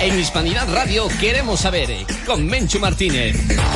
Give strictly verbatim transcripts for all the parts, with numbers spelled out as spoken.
En Hispanidad Radio queremos saber, con Menchu Martínez.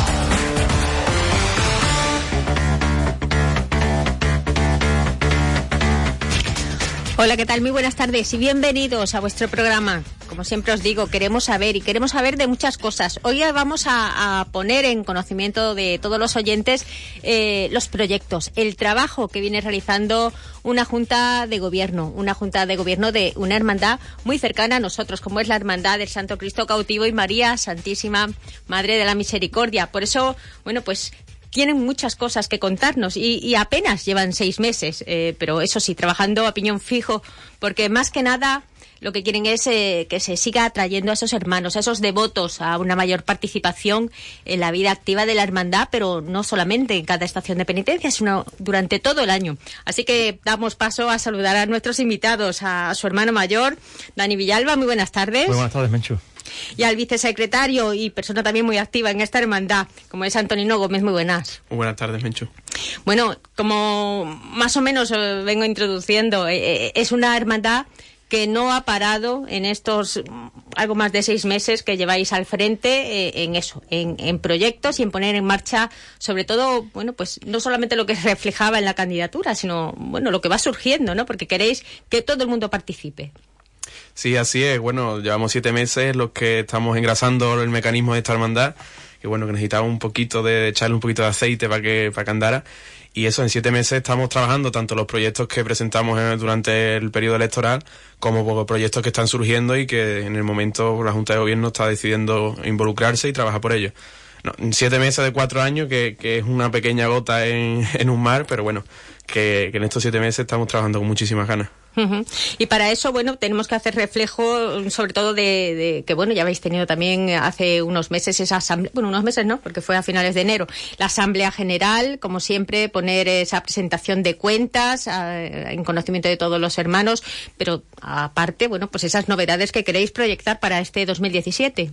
Hola, ¿qué tal? Muy buenas tardes y bienvenidos a vuestro programa. Como siempre os digo, queremos saber y queremos saber de muchas cosas. Hoy vamos a, a poner en conocimiento de todos los oyentes eh, los proyectos, el trabajo que viene realizando una Junta de Gobierno, una Junta de Gobierno de una hermandad muy cercana a nosotros, como es la Hermandad del Santo Cristo Cautivo y María Santísima Madre de la Misericordia. Por eso, bueno, pues tienen muchas cosas que contarnos y, y apenas llevan seis meses, eh, pero eso sí, trabajando a piñón fijo, porque más que nada lo que quieren es eh, que se siga atrayendo a esos hermanos, a esos devotos, a una mayor participación en la vida activa de la hermandad, pero no solamente en cada estación de penitencia, sino durante todo el año. Así que damos paso a saludar a nuestros invitados, a, a su hermano mayor, Dani Villalba. Muy buenas tardes. Muy buenas tardes, Menchu. Y al vicesecretario y persona también muy activa en esta hermandad, como es Antonino Gómez. Muy buenas. Muy buenas tardes, Menchu. Bueno, como más o menos eh, vengo introduciendo, eh, es una hermandad que no ha parado en estos algo más de seis meses que lleváis al frente eh, en eso, en, en proyectos y en poner en marcha, sobre todo, bueno, pues no solamente lo que reflejaba en la candidatura, sino, bueno, lo que va surgiendo, ¿no? Porque queréis que todo el mundo participe. Sí, así es. Bueno, llevamos siete meses los que estamos engrasando el mecanismo de esta hermandad, que bueno, que necesitaba un poquito de echarle un poquito de aceite para que para que andara. Y eso, en siete meses estamos trabajando tanto los proyectos que presentamos en, durante el periodo electoral como proyectos que están surgiendo y que en el momento la Junta de Gobierno está decidiendo involucrarse y trabajar por ello. No, siete meses de cuatro años, que, que es una pequeña gota en, en un mar, pero bueno, que, que en estos siete meses estamos trabajando con muchísimas ganas. Uh-huh. Y para eso, bueno, tenemos que hacer reflejo, sobre todo de, de que, bueno, ya habéis tenido también hace unos meses esa asamblea, bueno, unos meses no, porque fue a finales de enero, la asamblea general, como siempre, poner esa presentación de cuentas eh, en conocimiento de todos los hermanos, pero aparte, bueno, pues esas novedades que queréis proyectar para este dos mil diecisiete.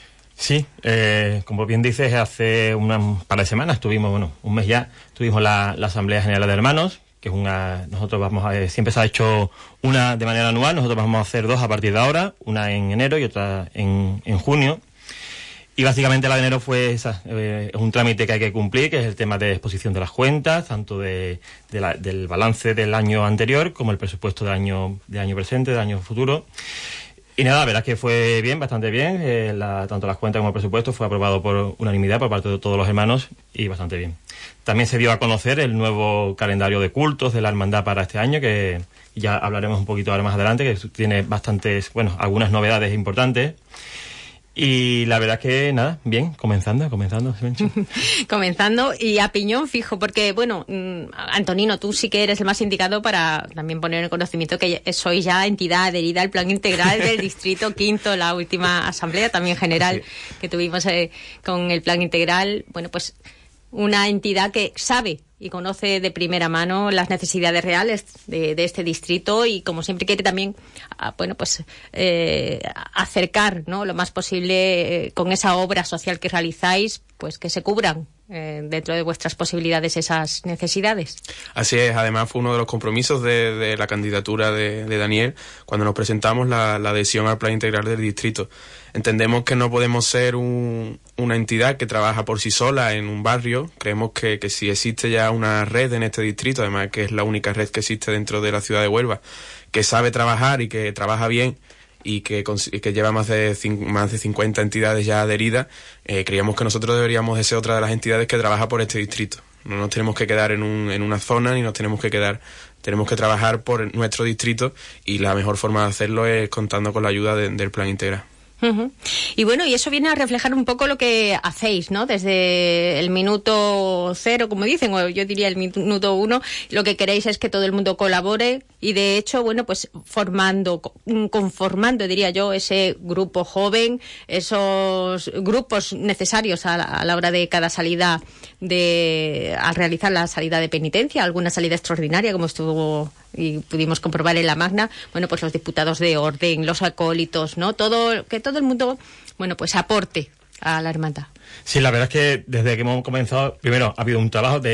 Sí, eh, como bien dices, hace unas par de semanas tuvimos, bueno, un mes ya, tuvimos la, la Asamblea General de Hermanos, que es una, nosotros vamos a, siempre se ha hecho una de manera anual, nosotros vamos a hacer dos a partir de ahora, una en enero y otra en, en junio. Y básicamente la de enero fue esa, eh, es un trámite que hay que cumplir, que es el tema de exposición de las cuentas, tanto de, de la, del balance del año anterior como el presupuesto del año, del año presente, del año futuro. Y nada, la verdad es que fue bien, bastante bien, eh, la, tanto las cuentas como el presupuesto fue aprobado por unanimidad por parte de todos los hermanos y bastante bien. También se dio a conocer el nuevo calendario de cultos de la hermandad para este año, que ya hablaremos un poquito ahora más adelante, que tiene bastantes, bueno, algunas novedades importantes. Y la verdad es que, nada, bien, comenzando, comenzando. Comenzando y a piñón fijo, porque, bueno, Antonino, tú sí que eres el más indicado para también poner en conocimiento que sois ya entidad adherida al Plan Integral del Distrito Quinto, la última asamblea también general sí. que tuvimos eh, con el Plan Integral. Bueno, pues una entidad que sabe y conoce de primera mano las necesidades reales de, de este distrito y, como siempre, quiere también, ah, bueno, pues eh, acercar, ¿no?, lo más posible eh, con esa obra social que realizáis, pues que se cubran eh, dentro de vuestras posibilidades esas necesidades. Así es, además fue uno de los compromisos de, de la candidatura de, de Daniel cuando nos presentamos la, la adhesión al Plan Integral del Distrito. Entendemos que no podemos ser un, una entidad que trabaja por sí sola en un barrio. Creemos que, que si existe ya una red en este distrito, además que es la única red que existe dentro de la ciudad de Huelva, que sabe trabajar y que trabaja bien y que, que lleva más de, más de cincuenta entidades ya adheridas, eh, creíamos que nosotros deberíamos de ser otra de las entidades que trabaja por este distrito. No nos tenemos que quedar en, un, en una zona ni nos tenemos que quedar... Tenemos que trabajar por nuestro distrito y la mejor forma de hacerlo es contando con la ayuda de, del Plan Integral. Uh-huh. Y bueno, y eso viene a reflejar un poco lo que hacéis, ¿no? Desde el minuto cero, como dicen, o yo diría el minuto uno, lo que queréis es que todo el mundo colabore y, de hecho, bueno, pues formando, conformando, diría yo, ese grupo joven, esos grupos necesarios a la, a la hora de cada salida, de al realizar la salida de penitencia, alguna salida extraordinaria, como estuvo y pudimos comprobar en la Magna, bueno, pues los diputados de orden, los acólitos, ¿no? Todo, que todo el mundo, bueno, pues aporte a la hermandad. Sí, la verdad es que desde que hemos comenzado, primero ha habido un trabajo de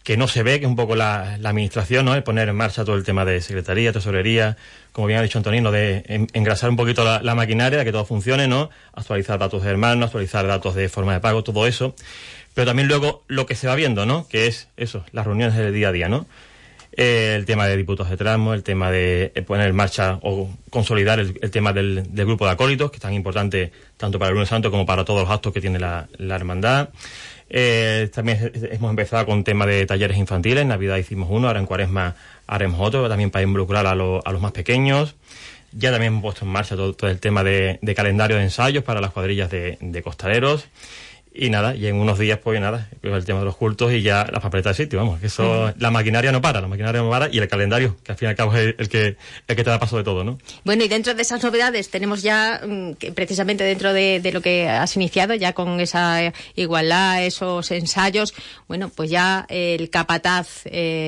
que no se ve, que es un poco la, la administración, ¿no? El poner en marcha todo el tema de secretaría, tesorería, como bien ha dicho Antonino, de en, engrasar un poquito la, la maquinaria, de que todo funcione, ¿no? Actualizar datos de hermanos, actualizar datos de forma de pago, todo eso. Pero también luego lo que se va viendo, ¿no? Que es eso, las reuniones del día a día, ¿no? Eh, el tema de diputados de tramo, el tema de poner en marcha o consolidar el, el tema del, del grupo de acólitos, que es tan importante tanto para el lunes santo como para todos los actos que tiene la, la hermandad. Eh, también hemos empezado con tema de talleres infantiles. En Navidad hicimos uno, ahora en Cuaresma haremos otro, también para involucrar a, lo, a los más pequeños. Ya también hemos puesto en marcha todo, todo el tema de, de calendario de ensayos para las cuadrillas de, de costaleros. Y nada, y en unos días, pues nada, el tema de los cultos y ya las papeletas de sitio, vamos, que eso, uh-huh. La maquinaria no para, la maquinaria no para, y el calendario, que al fin y al cabo es el, el que el que te da paso de todo, ¿no? Bueno, y dentro de esas novedades tenemos ya, que precisamente dentro de, de lo que has iniciado, ya con esa igualdad, esos ensayos, bueno, pues ya el capataz,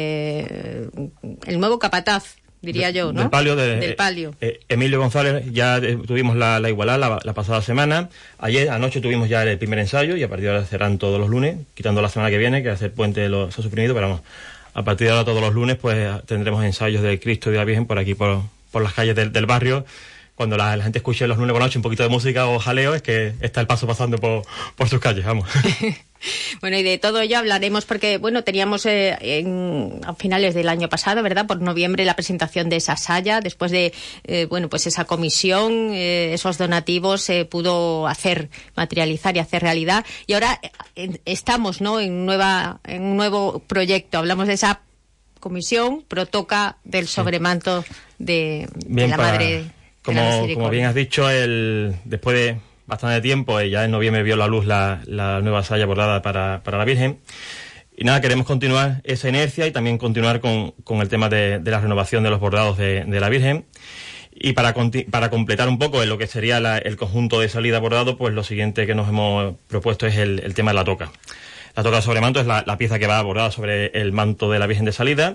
eh, el nuevo capataz, diría yo, ¿no? Del palio. De, del palio. Eh, eh, Emilio González, ya eh, tuvimos la, la igualdad la, la pasada semana. Ayer, anoche tuvimos ya el primer ensayo y a partir de ahora serán todos los lunes, quitando la semana que viene, que hacer puente lo, se ha suprimido, pero vamos, a partir de ahora todos los lunes pues tendremos ensayos del Cristo y de la Virgen por aquí, por, por las calles del, del barrio. Cuando la, la gente escuche los lunes por la noche un poquito de música o jaleo, es que está el paso pasando por, por sus calles, vamos. Bueno, y de todo ello hablaremos porque, bueno, teníamos eh, en, a finales del año pasado, ¿verdad?, por noviembre, la presentación de esa saya. Después de, eh, bueno, pues esa comisión, eh, esos donativos se eh, pudo hacer, materializar y hacer realidad. Y ahora eh, estamos, ¿no?, en, nueva, en un nuevo proyecto. Hablamos de esa comisión, pero toca del sobremanto de, de la para, Madre como, de la Misericordia. Como bien has dicho, el, después de bastante tiempo, ya en noviembre vio la luz la, la nueva saya bordada para, para la Virgen. Y nada, queremos continuar esa inercia y también continuar con, con el tema de, de la renovación de los bordados de, de la Virgen. Y para, para completar un poco en lo que sería la, el conjunto de salida bordado, pues lo siguiente que nos hemos propuesto es el, el tema de la toca. La toca sobre manto es la, la pieza que va bordada sobre el manto de la Virgen de salida.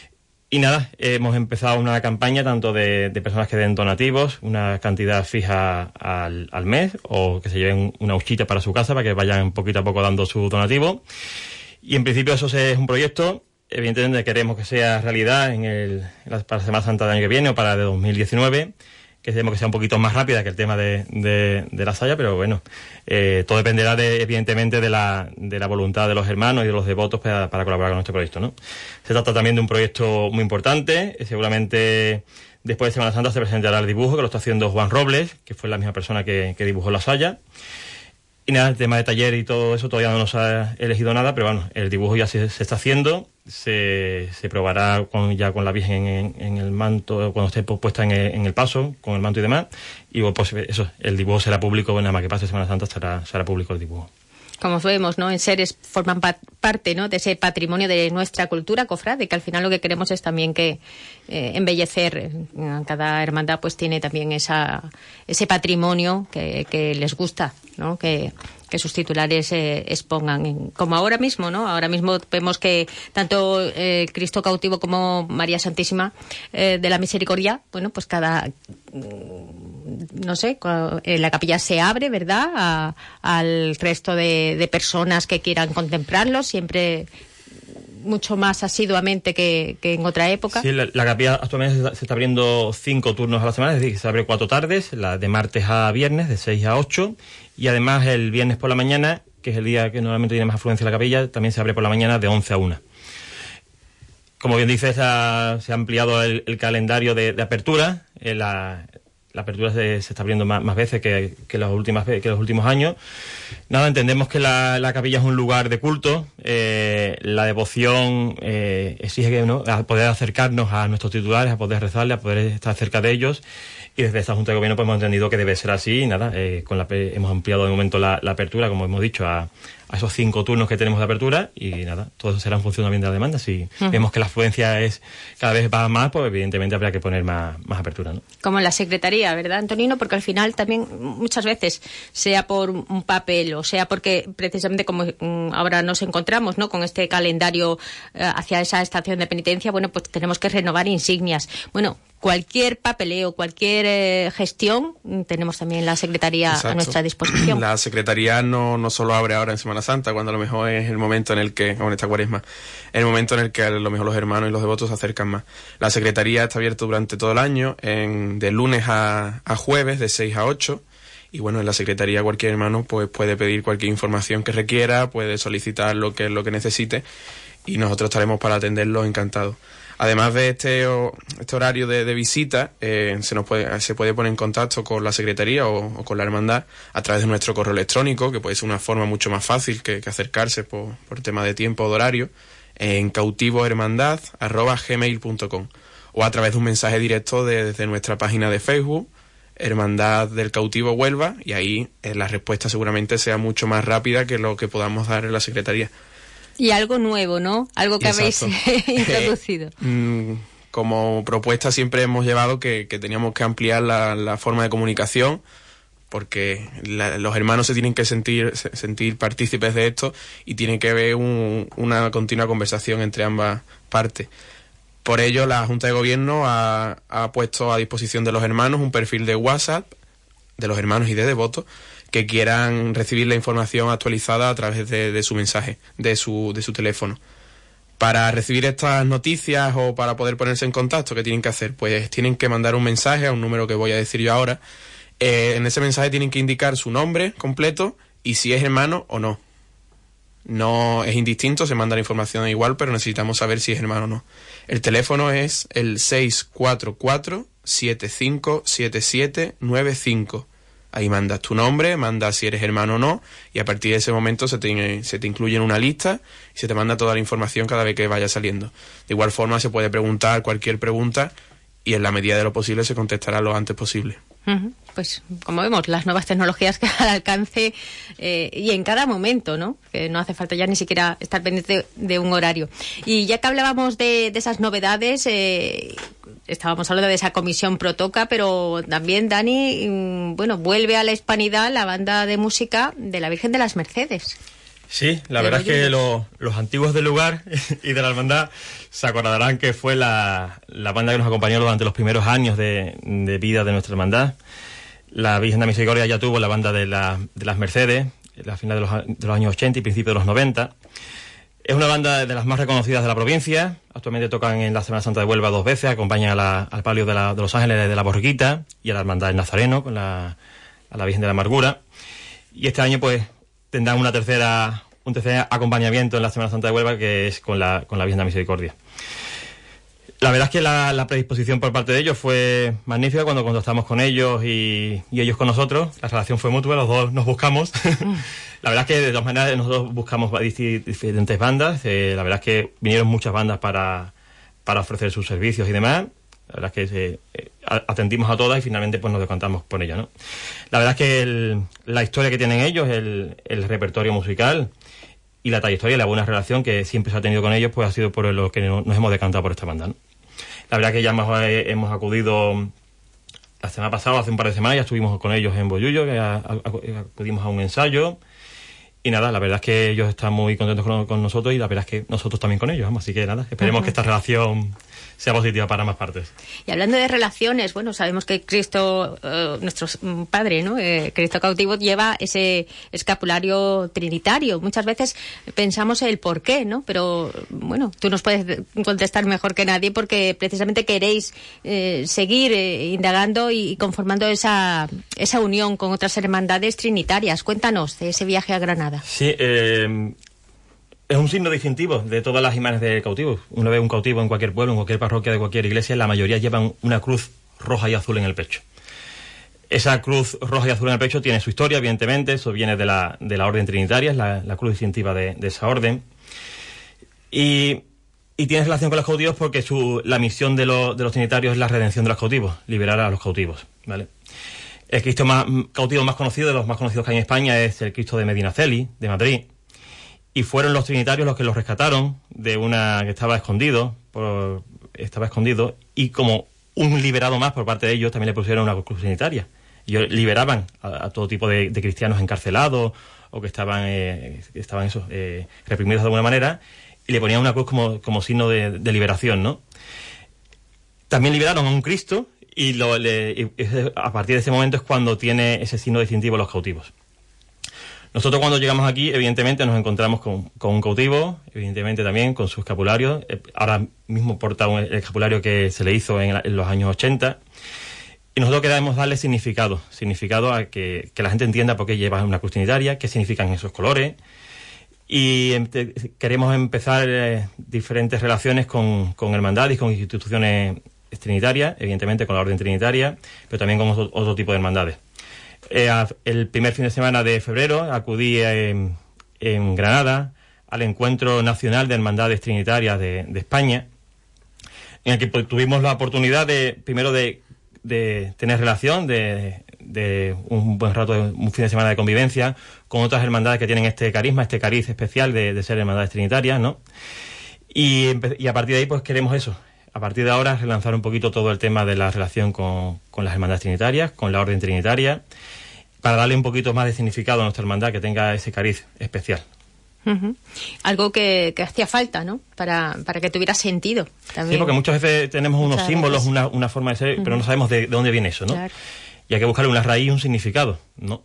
Y nada, hemos empezado una campaña tanto de, de personas que den donativos, una cantidad fija al, al mes, o que se lleven una huchita para su casa para que vayan poquito a poco dando su donativo. Y en principio eso es un proyecto, evidentemente queremos que sea realidad en el, para la Semana Santa del año que viene o para de dos mil diecinueve, que queremos que sea un poquito más rápida que el tema de, de, de la saya, pero bueno, eh, todo dependerá de, evidentemente de la, de la voluntad de los hermanos y de los devotos para, para colaborar con este proyecto, ¿no? Se trata también de un proyecto muy importante, seguramente después de Semana Santa se presentará el dibujo, que lo está haciendo Juan Robles, que fue la misma persona que, que dibujó la saya. Y nada, el tema de taller y todo eso todavía no nos ha elegido nada, pero bueno, el dibujo ya se, se está haciendo, se, se probará con, ya con la Virgen en, en el manto, cuando esté puesta en el, en el paso, con el manto y demás, y pues eso, el dibujo será público, nada más que pase Semana Santa será, será público el dibujo. Como vemos, ¿no?, en Seres forman pa- parte, ¿no?, de ese patrimonio de nuestra cultura cofrade, que al final lo que queremos es también que eh, embellecer. Cada hermandad pues tiene también esa ese patrimonio que, que les gusta, ¿no?, que, que sus titulares eh, expongan. En, como ahora mismo, ¿no? Ahora mismo vemos que tanto eh, Cristo cautivo como María Santísima eh, de la Misericordia, bueno, pues cada... no sé, la capilla se abre, ¿verdad?, a, al resto de, de personas que quieran contemplarlo, siempre mucho más asiduamente que, que en otra época. Sí, la, la capilla actualmente se está, se está abriendo cinco turnos a la semana, es decir, se abre cuatro tardes, la de martes a viernes, de seis a ocho, y además el viernes por la mañana, que es el día que normalmente tiene más afluencia en la capilla, también se abre por la mañana de once a una. Como bien dices, ha, se ha ampliado el, el calendario de, de apertura, eh, la... La apertura se, se está abriendo más, más veces que, que, las últimas, que los últimos años. Nada, entendemos que la, la capilla es un lugar de culto. Eh, la devoción eh, exige que, ¿no?, a poder acercarnos a nuestros titulares, a poder rezarles, a poder estar cerca de ellos. Y desde esta Junta de Gobierno pues, hemos entendido que debe ser así. Y nada, eh, con la, hemos ampliado de momento la, la apertura, como hemos dicho, a, a esos cinco turnos que tenemos de apertura. Y nada, todo eso será en función también de la demanda. Si uh-huh. vemos que la afluencia es cada vez va más, pues evidentemente habría que poner más, más apertura, ¿no? Como en la Secretaría, ¿verdad, Antonino? Porque al final también muchas veces, sea por un papel o sea porque precisamente como um, ahora nos encontramos, ¿no?, con este calendario uh, hacia esa estación de penitencia, bueno, pues tenemos que renovar insignias. Bueno, cualquier papeleo, cualquier eh, gestión, tenemos también la Secretaría Exacto. a nuestra disposición. La Secretaría no, no solo abre ahora en Semana Santa, cuando a lo mejor es el momento en el que, o en esta cuaresma, es el momento en el que a lo mejor los hermanos y los devotos se acercan más. La Secretaría está abierta durante todo el año, en, de lunes a, a jueves, de seis a ocho, y bueno, en la Secretaría cualquier hermano pues puede pedir cualquier información que requiera, puede solicitar lo que, lo que necesite, y nosotros estaremos para atenderlos encantados. Además de este, este horario de, de visita, eh, se nos puede, se puede poner en contacto con la Secretaría o, o con la Hermandad a través de nuestro correo electrónico, que puede ser una forma mucho más fácil que, que acercarse por, por tema de tiempo o de horario, en cautivohermandad arroba gmail punto com, o a través de un mensaje directo de, desde nuestra página de Facebook, Hermandad del Cautivo Huelva, y ahí eh, la respuesta seguramente sea mucho más rápida que lo que podamos dar en la Secretaría. Y algo nuevo, ¿no? Algo que Exacto. habéis introducido. Eh, como propuesta siempre hemos llevado que, que teníamos que ampliar la, la forma de comunicación, porque la, los hermanos se tienen que sentir se, sentir partícipes de esto y tiene que haber un, una continua conversación entre ambas partes. Por ello, la Junta de Gobierno ha, ha puesto a disposición de los hermanos un perfil de WhatsApp, de los hermanos y de devotos, que quieran recibir la información actualizada a través de, de su mensaje, de su, de su teléfono. Para recibir estas noticias o para poder ponerse en contacto, ¿qué tienen que hacer? Pues tienen que mandar un mensaje a un número que voy a decir yo ahora. Eh, en ese mensaje tienen que indicar su nombre completo y si es hermano o no. No es indistinto, se manda la información igual, pero necesitamos saber si es hermano o no. El teléfono es el seis cuatro cuatro, siete cinco siete siete nueve cinco. Ahí mandas tu nombre, mandas si eres hermano o no, y a partir de ese momento se te, se te incluye en una lista y se te manda toda la información cada vez que vaya saliendo. De igual forma se puede preguntar cualquier pregunta y en la medida de lo posible se contestará lo antes posible. Uh-huh. Pues como vemos, las nuevas tecnologías que al alcance eh, y en cada momento, ¿no? Que no hace falta ya ni siquiera estar pendiente de, de un horario. Y ya que hablábamos de, de esas novedades, eh, estábamos hablando de esa comisión Protoca, pero también, Dani, bueno, vuelve a la hispanidad la banda de música de la Virgen de las Mercedes. Sí, la verdad es que lo, los antiguos del lugar y de la hermandad se acordarán que fue la, la banda que nos acompañó durante los primeros años de, de vida de nuestra hermandad. La Virgen de la Misericordia ya tuvo la banda de, la, de las Mercedes, a finales de los, de los años ochenta y principios de los noventa. Es una banda de las más reconocidas de la provincia. Actualmente tocan en la Semana Santa de Huelva dos veces, acompañan a la, al palio de, la, de Los Ángeles de la Borriquita y a la Hermandad del Nazareno con la, a la Virgen de la Amargura. Y este año pues tendrán una tercera, un tercer acompañamiento en la Semana Santa de Huelva, que es con la, con la Virgen de la Misericordia. La verdad es que la, la predisposición por parte de ellos fue magnífica cuando contactamos con ellos y, y ellos con nosotros. La relación fue mutua, los dos nos buscamos. La verdad es que de todas maneras nosotros buscamos diferentes bandas. Eh, la verdad es que vinieron muchas bandas para, para ofrecer sus servicios y demás. La verdad es que eh, atendimos a todas y finalmente pues nos decantamos por ellas, ¿no? La verdad es que el, la historia que tienen ellos, el, el repertorio musical y la trayectoria y la buena relación que siempre se ha tenido con ellos, pues ha sido por lo que nos hemos decantado por esta banda, ¿no? La verdad que ya hemos, eh, hemos acudido la semana pasada, hace un par de semanas, ya estuvimos con ellos en Bollullo, que a, a, acudimos a un ensayo. Y nada, la verdad es que ellos están muy contentos con, con nosotros y la verdad es que nosotros también con ellos, vamos. Así que nada, esperemos uh-huh. que esta relación sea positiva para más partes. Y hablando de relaciones, bueno, sabemos que Cristo, eh, nuestro Padre, ¿no? Eh, Cristo cautivo lleva ese escapulario trinitario. Muchas veces pensamos el por qué, ¿no? Pero bueno, tú nos puedes contestar mejor que nadie porque precisamente queréis eh, seguir eh, indagando y conformando esa, esa unión con otras hermandades trinitarias. Cuéntanos de ese viaje a Granada. Sí, eh... es un signo distintivo de todas las imágenes de cautivos. Uno ve un cautivo en cualquier pueblo, en cualquier parroquia de cualquier iglesia, la mayoría llevan una cruz roja y azul en el pecho. Esa cruz roja y azul en el pecho tiene su historia, evidentemente, eso viene de la, de la orden trinitaria, es la, la cruz distintiva de, de esa orden. Y, y tiene relación con los cautivos porque su, la misión de, lo, de los trinitarios es la redención de los cautivos, liberar a los cautivos, ¿vale? El Cristo más, cautivo más conocido, de los más conocidos que hay en España, es el Cristo de Medinaceli, de Madrid. Y fueron los trinitarios los que los rescataron de una que estaba escondido, por, estaba escondido, y como un liberado más por parte de ellos, también le pusieron una cruz trinitaria. Ellos liberaban a, a todo tipo de, de cristianos encarcelados o que estaban, eh, que estaban eso, eh, reprimidos de alguna manera, y le ponían una cruz como, como signo de, de liberación, ¿no? También liberaron a un Cristo y, lo, le, y a partir de ese momento es cuando tiene ese signo distintivo los cautivos. Nosotros cuando llegamos aquí, evidentemente nos encontramos con, con un cautivo, evidentemente también con su escapulario. Ahora mismo porta un, el escapulario que se le hizo en, la, en los años ochenta. Y nosotros queremos darle significado, significado a que, que la gente entienda por qué lleva una cruz trinitaria, qué significan esos colores. Y em, queremos empezar eh, diferentes relaciones con, con hermandades y con instituciones trinitarias, evidentemente con la orden trinitaria, pero también con otro, otro tipo de hermandades. Eh, el primer fin de semana de febrero acudí en, en Granada al Encuentro Nacional de Hermandades Trinitarias de, de España, en el que pues, tuvimos la oportunidad de, primero de, de tener relación, de, de un buen rato, un fin de semana de convivencia con otras hermandades que tienen este carisma, este cariz especial de, de ser hermandades trinitarias, ¿no? Y, y a partir de ahí pues queremos eso, a partir de ahora relanzar un poquito todo el tema de la relación con, con las hermandades trinitarias, con la orden trinitaria, para darle un poquito más de significado a nuestra hermandad, que tenga ese cariz especial. Uh-huh. Algo que, que hacía falta, ¿no? Para, para que tuviera sentido también. Sí, porque muchas veces tenemos unos muchas símbolos, una, una forma de ser, uh-huh. pero no sabemos de, de dónde viene eso, ¿no? Claro. Y hay que buscarle una raíz y un significado, ¿no?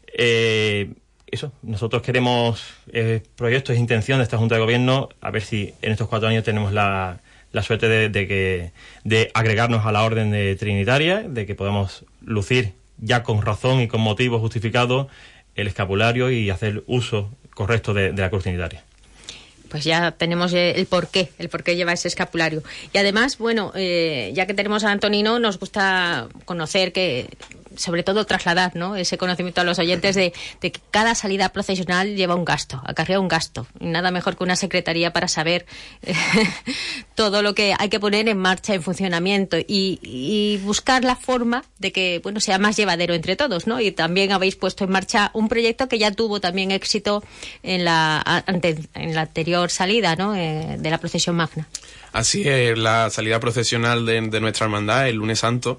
Eh, eso, nosotros queremos eh, proyectos e intención de esta Junta de Gobierno, a ver si en estos cuatro años tenemos la, la suerte de, de, que, de agregarnos a la orden de trinitaria, de que podamos lucir ya con razón y con motivo justificado el escapulario y hacer uso correcto de, de la cruz trinitaria. Pues ya tenemos el porqué, el porqué lleva ese escapulario. Y además, bueno, eh, ya que tenemos a Antonino, nos gusta conocer que, sobre todo trasladar, ¿no?, ese conocimiento a los oyentes de, de que cada salida procesional lleva un gasto, acarrea un gasto. Y nada mejor que una secretaría para saber eh, todo lo que hay que poner en marcha, en funcionamiento y, y buscar la forma de que, bueno, sea más llevadero entre todos, ¿no? Y también habéis puesto en marcha un proyecto que ya tuvo también éxito en la, ante, en la anterior salida, ¿no?, eh, de la procesión magna. Así es, la salida procesional de, de nuestra hermandad, el lunes santo,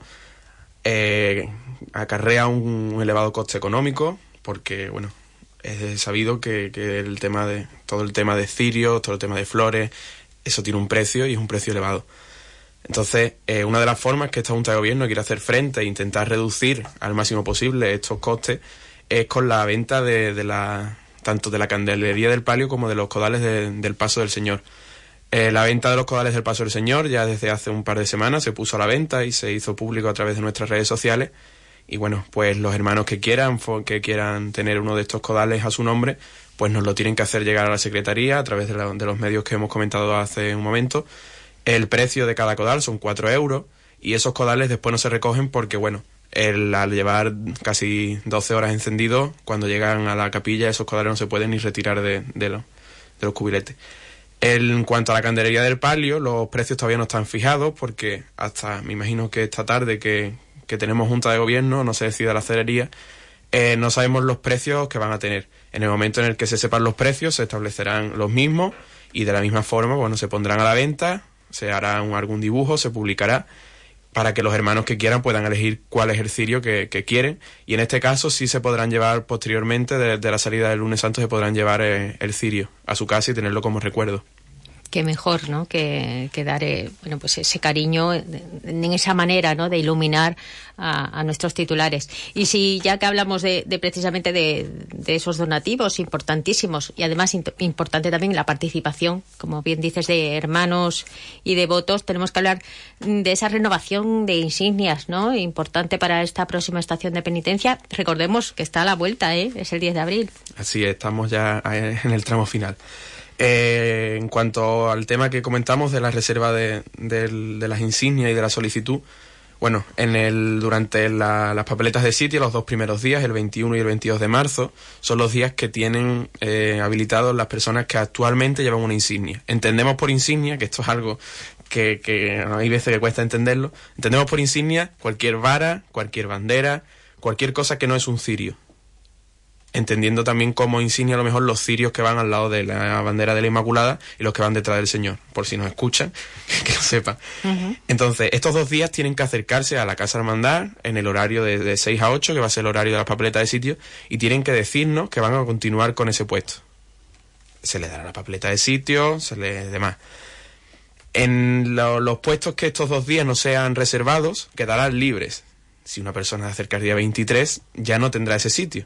eh, acarrea un, un elevado coste económico, porque, bueno, es sabido que, que el tema de todo el tema de cirios, todo el tema de flores, eso tiene un precio y es un precio elevado. Entonces, eh, una de las formas que esta Junta de Gobierno quiere hacer frente e intentar reducir al máximo posible estos costes es con la venta de, de la tanto de la candelería del palio como de los codales de, del Paso del Señor. Eh, la venta de los codales del Paso del Señor ya desde hace un par de semanas se puso a la venta y se hizo público a través de nuestras redes sociales. Y bueno, pues los hermanos que quieran, que quieran tener uno de estos codales a su nombre, pues nos lo tienen que hacer llegar a la Secretaría a través de, la, de los medios que hemos comentado hace un momento. El precio de cada codal son cuatro euros y esos codales después no se recogen porque, bueno, el, al llevar casi doce horas encendidos, cuando llegan a la capilla esos codales no se pueden ni retirar de, de, los, de los cubiletes. El, en cuanto a la candelería del palio, los precios todavía no están fijados porque hasta, me imagino que esta tarde que, que tenemos Junta de Gobierno, no se decida la celería, eh, no sabemos los precios que van a tener. En el momento en el que se sepan los precios se establecerán los mismos y de la misma forma, bueno, se pondrán a la venta, se hará un, algún dibujo, se publicará para que los hermanos que quieran puedan elegir cuál es el cirio que, que quieren, y en este caso sí se podrán llevar posteriormente de, de la salida del lunes santo, se podrán llevar eh, el cirio a su casa y tenerlo como recuerdo. Qué mejor, ¿no?, que, que dar eh, bueno, pues ese cariño en esa manera, ¿no?, de iluminar a, a nuestros titulares. Y si ya que hablamos de, de precisamente de, de esos donativos importantísimos y además in, importante también la participación, como bien dices, de hermanos y devotos, tenemos que hablar de esa renovación de insignias, ¿no?, importante para esta próxima estación de penitencia. Recordemos que está a la vuelta, ¿eh?, es el diez de abril. Así es, estamos ya en el tramo final. Eh, en cuanto al tema que comentamos de la reserva de, de, de las insignias y de la solicitud, bueno, en el durante la, las papeletas de sitio, los dos primeros días, el veintiuno y el veintidós de marzo, son los días que tienen eh, habilitados las personas que actualmente llevan una insignia. Entendemos por insignia, que esto es algo que, que hay veces que cuesta entenderlo, entendemos por insignia cualquier vara, cualquier bandera, cualquier cosa que no es un cirio. Entendiendo también como insignia a lo mejor los cirios que van al lado de la bandera de la Inmaculada y los que van detrás del Señor, por si nos escuchan, que lo sepan. Uh-huh. Entonces, estos dos días tienen que acercarse a la Casa Hermandad en el horario de, de seis a ocho, que va a ser el horario de las papeletas de sitio, y tienen que decirnos que van a continuar con ese puesto. Se les dará la papeleta de sitio, se les demás. En lo, los puestos que estos dos días no sean reservados, quedarán libres. Si una persona se acerca el día veintitrés, ya no tendrá ese sitio.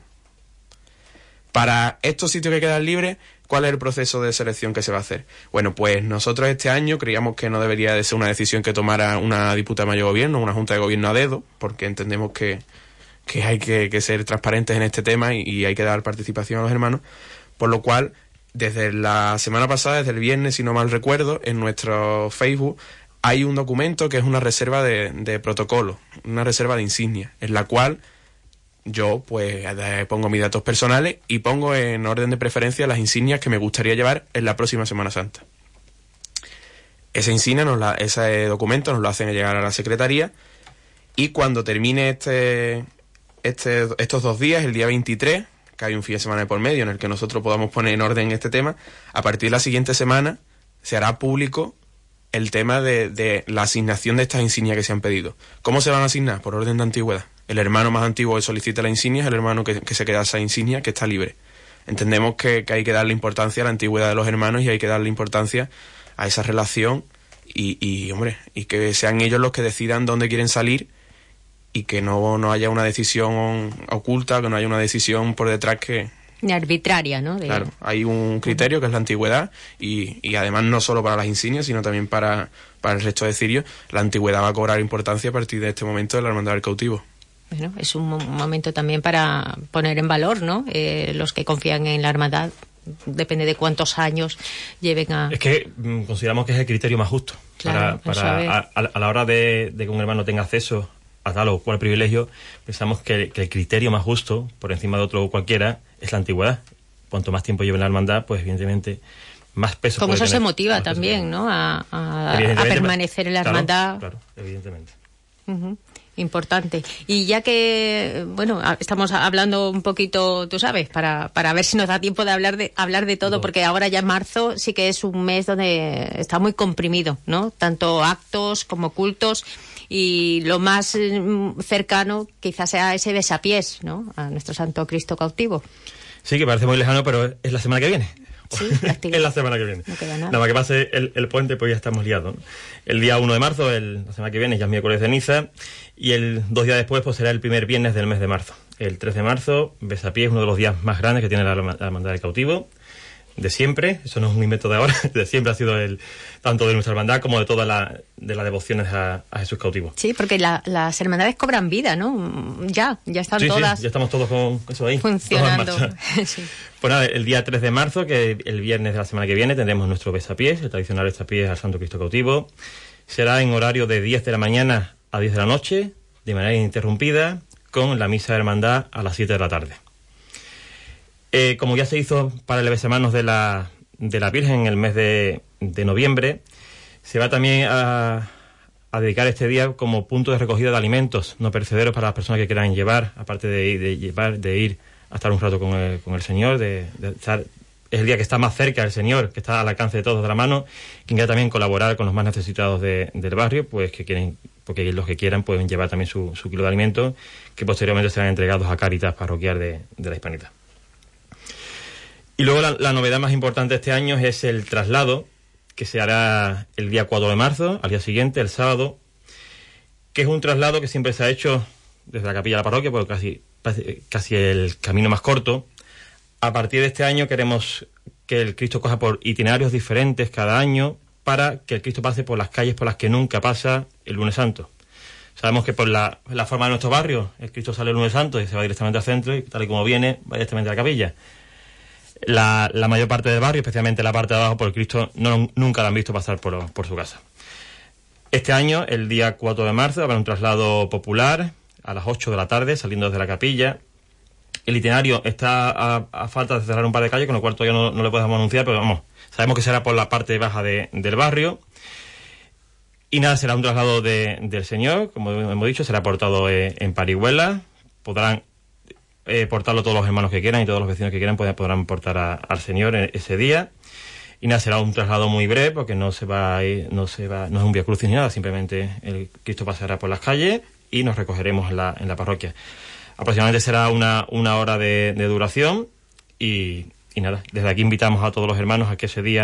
Para estos sitios que quedan libres, ¿cuál es el proceso de selección que se va a hacer? Bueno, pues nosotros este año creíamos que no debería de ser una decisión que tomara una Diputada Mayor de Gobierno, una Junta de Gobierno a dedo, porque entendemos que, que hay que, que ser transparentes en este tema y, y hay que dar participación a los hermanos, por lo cual, desde la semana pasada, desde el viernes, si no mal recuerdo, en nuestro Facebook hay un documento que es una reserva de, de protocolo, una reserva de insignia, en la cual yo pues pongo mis datos personales y pongo en orden de preferencia las insignias que me gustaría llevar en la próxima Semana Santa. Esa insignia, nos la, ese documento nos lo hacen llegar a la Secretaría y cuando termine este, este, estos dos días, el día veintitrés, que hay un fin de semana de por medio en el que nosotros podamos poner en orden este tema, a partir de la siguiente semana se hará público el tema de, de la asignación de estas insignias que se han pedido. ¿Cómo se van a asignar? Por orden de antigüedad. El hermano más antiguo que solicita la insignia es el hermano que, que se queda esa insignia, que está libre. Entendemos que, que hay que darle importancia a la antigüedad de los hermanos y hay que darle importancia a esa relación y, y hombre, y que sean ellos los que decidan dónde quieren salir y que no, no haya una decisión oculta, que no haya una decisión por detrás que... arbitraria, ¿no? De... Claro, hay un criterio que es la antigüedad y, y además no solo para las insignias, sino también para, para el resto de cirios, la antigüedad va a cobrar importancia a partir de este momento de la Hermandad del Cautivo. Bueno, es un momento también para poner en valor, ¿no? Eh, los que confían en la hermandad, depende de cuántos años lleven a... Es que mm, consideramos que es el criterio más justo. Claro, para, para a, a la hora de, de que un hermano tenga acceso a tal o cual privilegio, pensamos que, que el criterio más justo, por encima de otro cualquiera, es la antigüedad. Cuanto más tiempo lleve en la hermandad, pues evidentemente más peso Como puede eso tener, se motiva también, ¿no? A, a, a permanecer en la claro, hermandad. Claro, evidentemente. Uh-huh. Importante. Y ya que, bueno, estamos hablando un poquito, tú sabes, para, para ver si nos da tiempo de hablar de hablar de todo, no. Porque ahora ya en marzo sí que es un mes donde está muy comprimido, ¿no? Tanto actos como cultos, y lo más cercano quizás sea ese besapiés, ¿no? A nuestro Santo Cristo cautivo. Sí, que parece muy lejano, pero es la semana que viene. Sí, es la semana que viene. No queda nada. Nada más que pase el, el puente, pues ya estamos liados, ¿no? El día uno de marzo, el, la semana que viene, ya es miércoles de ceniza, y el dos días después, pues será el primer viernes del mes de marzo. El tres de marzo, besapiés, uno de los días más grandes que tiene la, la Hermandad del Cautivo, de siempre, eso no es un invento de ahora, de siempre ha sido el tanto de nuestra hermandad como de todas la, de las devociones a, a Jesús cautivo. Sí, porque la, las hermandades cobran vida, ¿no? Ya, ya están sí, todas... Sí, ya estamos todos con eso ahí. Funcionando. Sí. Pues nada, el día tres de marzo, que el viernes de la semana que viene, tendremos nuestro besapiés, el tradicional besapiés al Santo Cristo cautivo. Será en horario de diez de la mañana a diez de la noche, de manera ininterrumpida, con la misa de hermandad a las siete de la tarde. Eh, como ya se hizo para el besamanos de la, de la Virgen en el mes de, de noviembre, se va también a, a dedicar este día como punto de recogida de alimentos no perecederos para las personas que quieran llevar, aparte de, de llevar, de ir a estar un rato con el, con el Señor, de, de estar, es el día que está más cerca del Señor, que está al alcance de todos de la mano, quien quiera también colaborar con los más necesitados de, del barrio, pues que quieren, porque los que quieran pueden llevar también su, su kilo de alimentos, que posteriormente serán entregados a Cáritas parroquial de, de la Hispanidad. Y luego la, la novedad más importante este año es el traslado, que se hará el día cuatro de marzo, al día siguiente, el sábado, que es un traslado que siempre se ha hecho desde la capilla de la parroquia, porque casi, casi el camino más corto. A partir de este año queremos que el Cristo coja por itinerarios diferentes cada año para que el Cristo pase por las calles por las que nunca pasa el lunes santo. Sabemos que por la, la forma de nuestro barrio, el Cristo sale el lunes santo y se va directamente al centro, y tal y como viene, va directamente a la capilla. La, la mayor parte del barrio, especialmente la parte de abajo, por el Cristo, no, nunca la han visto pasar por, por su casa. Este año, el día cuatro de marzo, habrá un traslado popular a las ocho de la tarde, saliendo desde la capilla. El itinerario está a, a falta de cerrar un par de calles, con lo cual todavía no, no le podemos anunciar, pero vamos, sabemos que será por la parte baja de, del barrio. Y nada, será un traslado de, del Señor, como hemos dicho, será portado eh, en parihuela. Podrán eh, portarlo todos los hermanos que quieran y todos los vecinos que quieran podrán, podrán portar a, al Señor ese día. Y nada, será un traslado muy breve, porque no se va a ir, no se va, no es un vía crucis ni nada, simplemente el Cristo pasará por las calles y nos recogeremos en la, en la parroquia. Aproximadamente será una, una hora de, de duración y, y nada, desde aquí invitamos a todos los hermanos a que ese día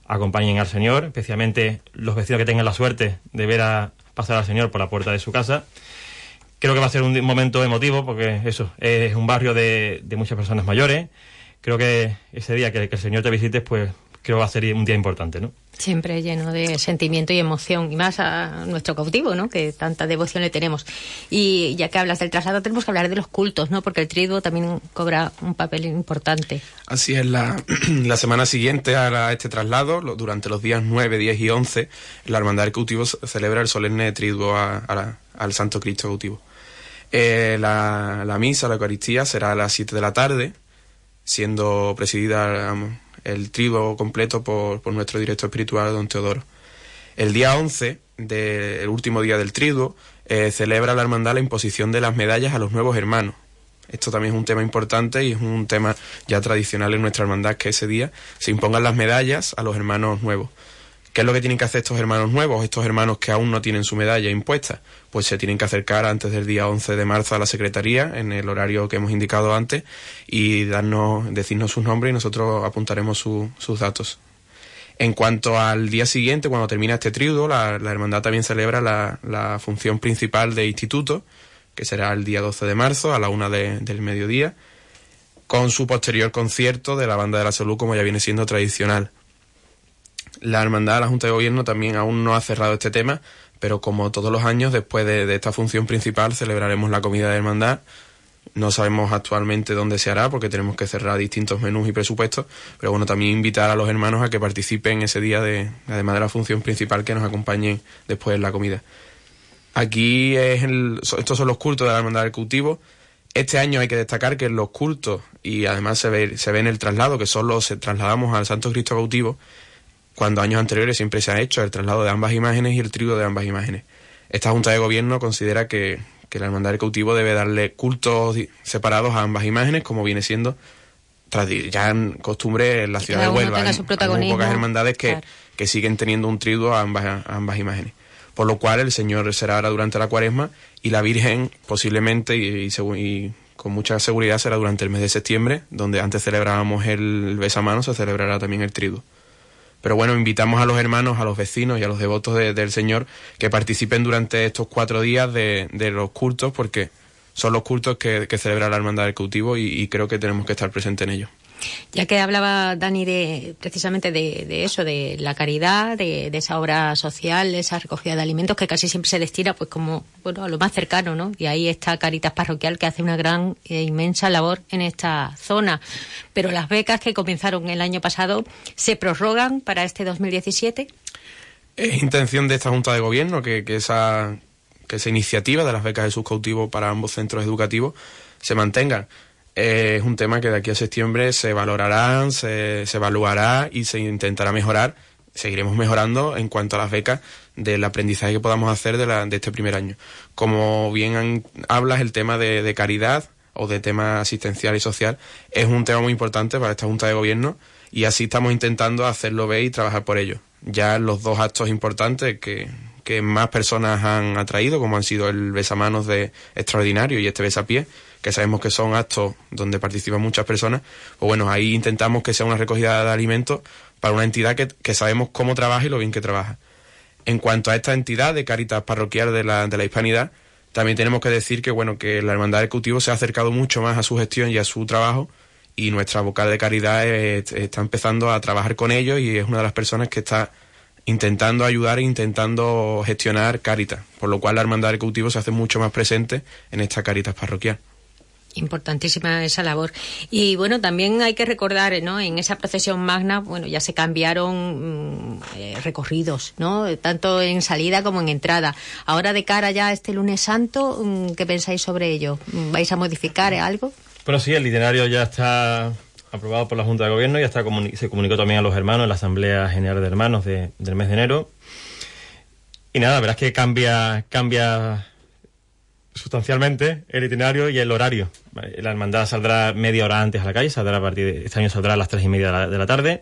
acompañen al Señor, especialmente los vecinos que tengan la suerte de ver a pasar al Señor por la puerta de su casa. Creo que va a ser un momento emotivo porque eso, es un barrio de, de muchas personas mayores. Creo que ese día que, que el Señor te visite, pues creo que va a ser un día importante, ¿no? Siempre lleno de sentimiento y emoción, y más a nuestro cautivo, ¿no? Que tanta devoción le tenemos. Y ya que hablas del traslado, tenemos que hablar de los cultos, ¿no? Porque el triduo también cobra un papel importante. Así es, la, la semana siguiente a, la, a este traslado, lo, durante los días nueve, diez y once, la Hermandad del Cautivo celebra el solemne triduo a, a la, al Santo Cristo Cautivo. Eh, la, la misa, la Eucaristía, será a las siete de la tarde, siendo presidida um, el triduo completo por, por nuestro director espiritual, don Teodoro. El día once, de, el último día del triduo, eh, celebra la hermandad la imposición de las medallas a los nuevos hermanos. Esto también es un tema importante y es un tema ya tradicional en nuestra hermandad, que ese día se impongan las medallas a los hermanos nuevos. ¿Qué es lo que tienen que hacer estos hermanos nuevos, estos hermanos que aún no tienen su medalla impuesta? Pues se tienen que acercar antes del día once de marzo a la Secretaría, en el horario que hemos indicado antes, y darnos, decirnos sus nombres y nosotros apuntaremos su, sus datos. En cuanto al día siguiente, cuando termina este triduo, la, la hermandad también celebra la, la función principal de instituto, que será el día doce de marzo a la una de, del mediodía, con su posterior concierto de la Banda de la Salud, como ya viene siendo tradicional. La hermandad, la Junta de Gobierno, también aún no ha cerrado este tema, pero como todos los años, después de, de esta función principal, celebraremos la comida de hermandad. No sabemos actualmente dónde se hará, porque tenemos que cerrar distintos menús y presupuestos, pero bueno, también invitar a los hermanos a que participen ese día, de, además de la función principal, que nos acompañen después en la comida. Aquí es el, estos son los cultos de la Hermandad del Cautivo. Este año hay que destacar que los cultos, y además se ve, se ve en el traslado, que solo se trasladamos al Santo Cristo Cautivo, cuando años anteriores siempre se ha hecho el traslado de ambas imágenes y el triduo de ambas imágenes. Esta Junta de Gobierno considera que, que la Hermandad del Cautivo debe darle cultos separados a ambas imágenes, como viene siendo ya en costumbre en la ciudad de Huelva. Hay, hay muy pocas hermandades que, claro, que siguen teniendo un triduo a ambas, a ambas imágenes. Por lo cual el Señor será ahora durante la Cuaresma y la Virgen posiblemente y, y, y con mucha seguridad será durante el mes de septiembre, donde antes celebrábamos el besamanos, se celebrará también el triduo. Pero bueno, invitamos a los hermanos, a los vecinos y a los devotos de, del Señor que participen durante estos cuatro días de, de los cultos, porque son los cultos que, que celebra la Hermandad del Cautivo y, y creo que tenemos que estar presentes en ellos. Ya que hablaba Dani de precisamente de, de eso, de la caridad, de, de esa obra social, de esa recogida de alimentos que casi siempre se destina pues como bueno a lo más cercano, ¿no? Y ahí está Caritas Parroquial, que hace una gran e inmensa labor en esta zona. Pero las becas que comenzaron el año pasado se prorrogan para este dos mil diecisiete. Es intención de esta Junta de Gobierno que, que esa que esa iniciativa de las becas de subcautivo para ambos centros educativos se mantengan. Es un tema que de aquí a septiembre se valorará, se, se evaluará y se intentará mejorar. Seguiremos mejorando en cuanto a las becas del aprendizaje que podamos hacer de, la, de este primer año. Como bien han, hablas, el tema de, de caridad o de tema asistencial y social es un tema muy importante para esta Junta de Gobierno y así estamos intentando hacerlo ver y trabajar por ello. Ya los dos actos importantes que, que más personas han atraído, como han sido el besamanos de Extraordinario y este besapiés, que sabemos que son actos donde participan muchas personas, pues bueno, ahí intentamos que sea una recogida de alimentos para una entidad que, que sabemos cómo trabaja y lo bien que trabaja. En cuanto a esta entidad de Caritas Parroquial de la, de la Hispanidad, también tenemos que decir que bueno que la Hermandad del Cautivo se ha acercado mucho más a su gestión y a su trabajo, y nuestra vocal de caridad es, está empezando a trabajar con ellos y es una de las personas que está intentando ayudar e intentando gestionar Caritas, por lo cual la Hermandad del Cautivo se hace mucho más presente en esta Caritas Parroquial. Importantísima esa labor. Y bueno, también hay que recordar, ¿no? En esa procesión magna, bueno, ya se cambiaron mmm, eh, recorridos, ¿no? Tanto en salida como en entrada. Ahora de cara ya a este lunes santo, ¿qué pensáis sobre ello? ¿Vais a modificar algo? Bueno, sí, el itinerario ya está aprobado por la Junta de Gobierno, ya está comuni- se comunicó también a los hermanos en la Asamblea General de Hermanos de, del mes de enero. Y nada, la verdad es que cambia, cambia sustancialmente el itinerario y el horario. La hermandad saldrá media hora antes a la calle, saldrá a partir de este año saldrá a las tres y media de la, de la tarde.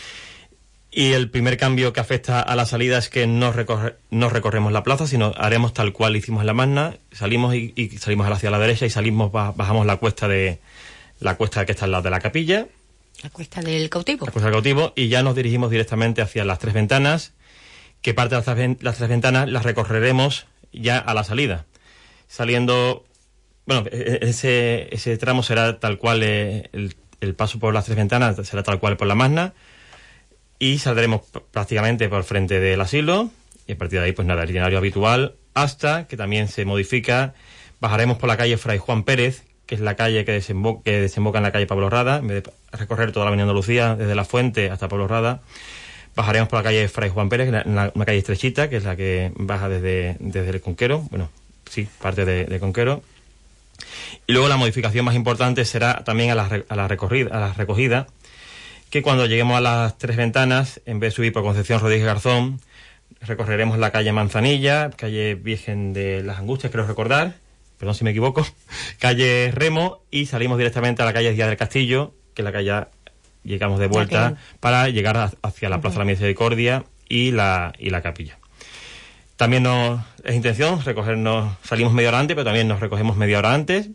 Y el primer cambio que afecta a la salida es que no, recorre, no recorremos la plaza, sino haremos tal cual hicimos en la Magna. Salimos y, y salimos hacia la derecha y salimos bajamos la cuesta de la cuesta que está al lado de la capilla. La Cuesta del Cautivo. La Cuesta del Cautivo, y ya nos dirigimos directamente hacia las Tres Ventanas, que parte de las tres, las tres ventanas las recorreremos ya a la salida. Saliendo, bueno, ese, ese tramo será tal cual, eh, el, el paso por las Tres Ventanas será tal cual por la Magna, y saldremos prácticamente por frente del asilo, y a partir de ahí, pues nada, el itinerario habitual, hasta que también se modifica, bajaremos por la calle Fray Juan Pérez, que es la calle que desemboca, que desemboca en la calle Pablo Rada. En vez de recorrer toda la avenida Andalucía, desde La Fuente hasta Pablo Rada, bajaremos por la calle Fray Juan Pérez, una, una calle estrechita, que es la que baja desde, desde el Conquero, bueno, sí, parte de, de Conquero. Y luego la modificación más importante será también a la, a la, recorrida, a la recogida, que cuando lleguemos a las Tres Ventanas, en vez de subir por Concepción Rodríguez Garzón, recorreremos la calle Manzanilla, calle Virgen de las Angustias, creo recordar, perdón si me equivoco, calle Remo, y salimos directamente a la calle Díaz del Castillo, que es la calle, llegamos de vuelta, okay, para llegar a, hacia la Plaza de la Misericordia y la, y la capilla. También nos, es intención recogernos, salimos media hora antes, pero también nos recogemos media hora antes.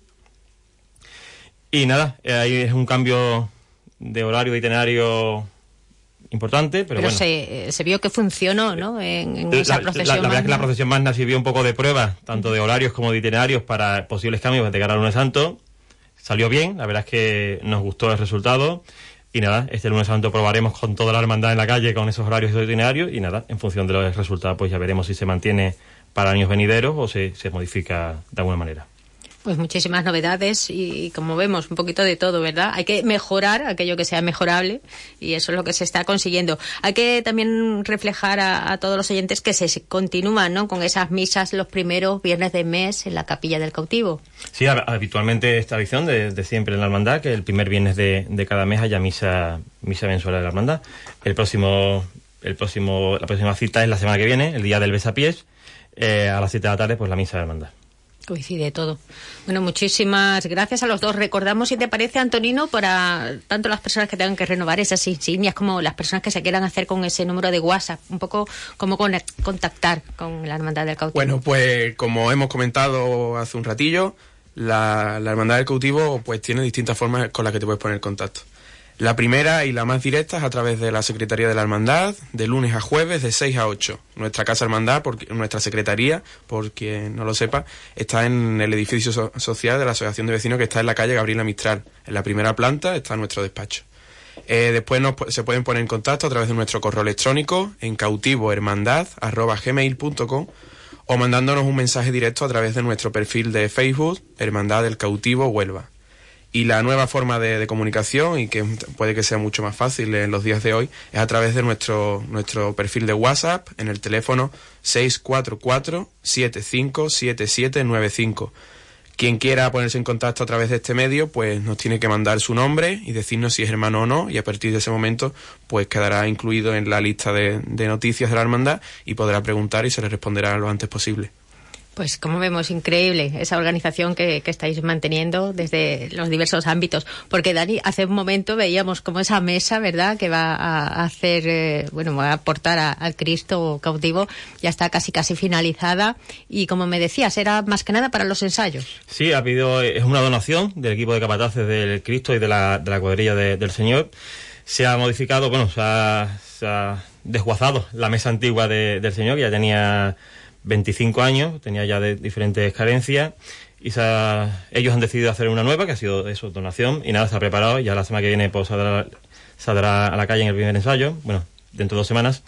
Y nada, ahí es un cambio de horario, de itinerario importante, pero, pero bueno. se, se vio que funcionó, ¿no? En, en esa la, procesión. La, la verdad es que la procesión Magna sirvió un poco de prueba, tanto de horarios como de itinerarios, para posibles cambios de cara al lunes santo. Salió bien, la verdad es que nos gustó el resultado. Y nada, este lunes santo probaremos con toda la hermandad en la calle, con esos horarios y esos itinerarios, y nada, en función de los resultados, pues ya veremos si se mantiene para años venideros o se, se modifica de alguna manera. Pues muchísimas novedades y, como vemos, un poquito de todo, ¿verdad? Hay que mejorar aquello que sea mejorable y eso es lo que se está consiguiendo. Hay que también reflejar a, a todos los oyentes que se, se continúan, ¿no?, con esas misas los primeros viernes de mes en la Capilla del Cautivo. Sí, habitualmente esta tradición de, de siempre en la hermandad, que el primer viernes de, de cada mes haya misa, misa mensual de la hermandad. El próximo, el próximo, la próxima cita es la semana que viene, el día del besapiés, eh, a las siete de la tarde, pues la misa de la hermandad. Coincide todo. Bueno, muchísimas gracias a los dos. Recordamos, si te parece, Antonino, para tanto las personas que tengan que renovar esas insignias como las personas que se quieran hacer con ese número de WhatsApp, un poco cómo contactar con la Hermandad del Cautivo. Bueno, pues como hemos comentado hace un ratillo, la, la Hermandad del Cautivo pues tiene distintas formas con las que te puedes poner en contacto. La primera y la más directa es a través de la Secretaría de la Hermandad, de lunes a jueves, de seis a ocho. Nuestra Casa Hermandad, porque, nuestra Secretaría, por quien no lo sepa, está en el edificio so- social de la Asociación de Vecinos, que está en la calle Gabriela Mistral. En la primera planta está nuestro despacho. Eh, después nos, se pueden poner en contacto a través de nuestro correo electrónico en cautivohermandad arroba gmail punto com o mandándonos un mensaje directo a través de nuestro perfil de Facebook, Hermandad del Cautivo Huelva. Y la nueva forma de, de comunicación, y que puede que sea mucho más fácil en los días de hoy, es a través de nuestro, nuestro perfil de WhatsApp en el teléfono seis cuatro cuatro, siete cinco siete siete nueve cinco. Quien quiera ponerse en contacto a través de este medio, pues nos tiene que mandar su nombre y decirnos si es hermano o no, y a partir de ese momento pues quedará incluido en la lista de, de noticias de la hermandad y podrá preguntar y se le responderá lo antes posible. Pues como vemos, increíble esa organización que, que estáis manteniendo desde los diversos ámbitos. Porque, Dani, hace un momento veíamos como esa mesa, ¿verdad?, que va a hacer, eh, bueno, va a aportar a, al Cristo cautivo, ya está casi casi finalizada. Y como me decías, era más que nada para los ensayos. Sí, ha habido, es una donación del equipo de capataces del Cristo y de la, de la cuadrilla de, del Señor. Se ha modificado, bueno, se ha, se ha desguazado la mesa antigua de, del Señor, que ya tenía veinticinco años, tenía ya de diferentes carencias, y se ha, ellos han decidido hacer una nueva, que ha sido eso, donación, y nada, se ha preparado, y ya la semana que viene pues saldrá, saldrá a la calle en el primer ensayo, bueno, dentro de dos semanas,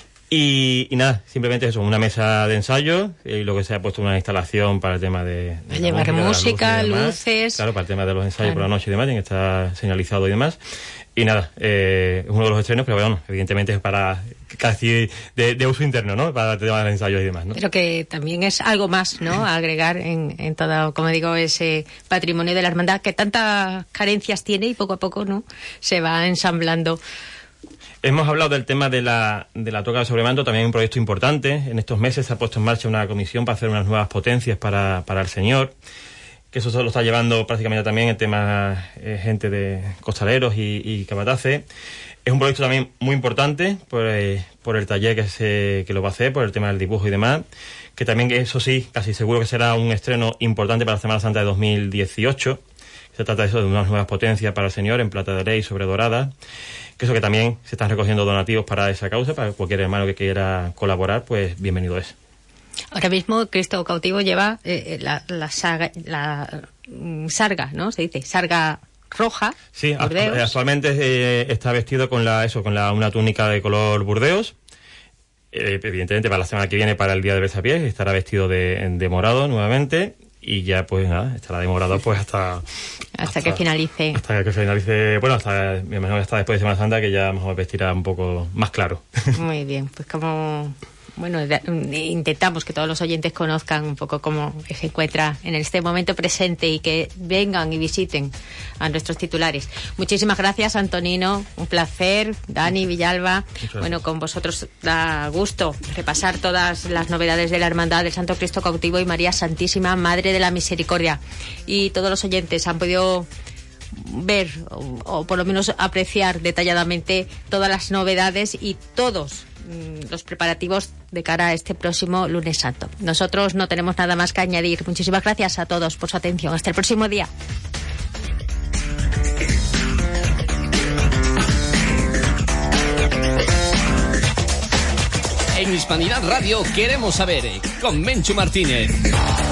y, y nada, simplemente eso, una mesa de ensayo, y lo que se ha puesto una instalación para el tema de... de llevar música, luces, luces... Claro, para el tema de los ensayos, claro, por la noche y demás, que está señalizado y demás. Y nada, eh, es uno de los estrenos, pero bueno, evidentemente es para casi de, de uso interno, ¿no? Para el tema de los ensayos y demás, ¿no? Pero que también es algo más, ¿no?, a agregar en, en todo, como digo, ese patrimonio de la hermandad que tantas carencias tiene y poco a poco, ¿no?, se va ensamblando. Hemos hablado del tema de la, de la toca de sobremanto, también un proyecto importante. En estos meses se ha puesto en marcha una comisión para hacer unas nuevas potencias para, para el Señor, que eso se lo está llevando prácticamente también el tema eh, gente de costaleros y, y capataces. Es un proyecto también muy importante por, eh, por el taller que se que lo va a hacer, por el tema del dibujo y demás, que también, eso sí, casi seguro que será un estreno importante para la Semana Santa de dos mil dieciocho. Se trata de eso, de unas nuevas potencias para el Señor en plata de ley sobre dorada, que eso que también se están recogiendo donativos para esa causa, para cualquier hermano que quiera colaborar, pues bienvenido es. Ahora mismo Cristo cautivo lleva eh, la, la, saga, la mm, sarga, ¿no? Se dice sarga roja. Sí, burdeos. Actualmente eh, está vestido con la eso, con la una túnica de color burdeos. Eh, evidentemente para la semana que viene, para el día de besapiés, estará vestido de, de morado nuevamente, y ya pues nada, estará de morado pues hasta... hasta, hasta que finalice. Hasta que finalice, bueno, hasta, me imagino que hasta después de Semana Santa, que ya mejor vestirá un poco más claro. Muy bien, pues como... Bueno, intentamos que todos los oyentes conozcan un poco cómo se encuentra en este momento presente y que vengan y visiten a nuestros titulares. Muchísimas gracias, Antonino. Un placer. Dani, Villalba. Bueno, con vosotros da gusto repasar todas las novedades de la Hermandad del Santo Cristo Cautivo y María Santísima, Madre de la Misericordia. Y todos los oyentes han podido ver o, o por lo menos apreciar detalladamente todas las novedades y todos los preparativos de cara a este próximo lunes santo. Nosotros no tenemos nada más que añadir. Muchísimas gracias a todos por su atención. Hasta el próximo día. En Hispanidad Radio queremos saber, con Menchu Martínez.